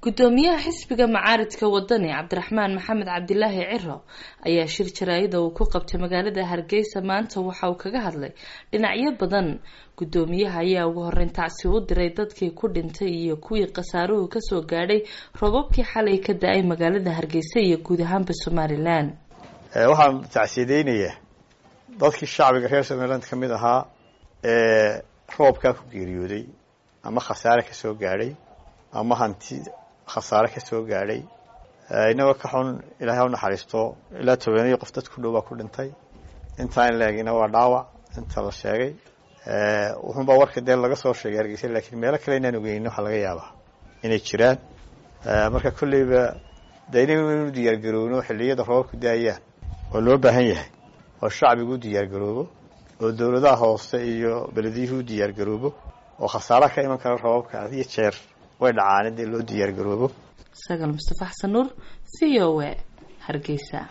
gudoomiyaha xisbiga macaaridka wadani Cabdiraxmaan Maxamed Cabdilaahi Ciro ayaa shir jaraa'id uu ku qabtay magaalada Hargeysa maanta waxa uu kaga hadlay dhinacyo badan. Gudoomiyaha ayaa ugu horeyn tacsi u diray dadkii ku dhintay iyo kuwii qasaaruhu ka soo gaadhay roobabkii xalay ka da'ay magaalada Hargeysa iyo guud ahaanba Somaliland. waxaan tacsiideynayaa dadkii shacbiga reer Somaliland ka mid ahaa ee roobka ku geeriyooday ama khasaare ka soo gaadhay ama hanti khasaare ka soo gaadhay inaba ka xun Ilaahay u naxariisto ilaa 12 qof dad ku dhow ku dhintay intaan laagina waa dhaawac inta la sheegay wuxuu baa warka deel laga soo sheegay Hargeysa laakiin meel kale inaan ogeyn waxa laga yaabaa inay jiraan marka kulliba daynaynu diyaar garowno xilliyada roobku daayaan oo loo baahan yahay oo shacbigu diyaar garoobo oo dawladaha hoose iyo belediyuhu diyaar garoobo oo khasaare ka iman kara roobka adiga jeer way dhacaan in loo diyaar garoobo. Sagal Mustafa Xasan Nuur, VOA Hargeysa.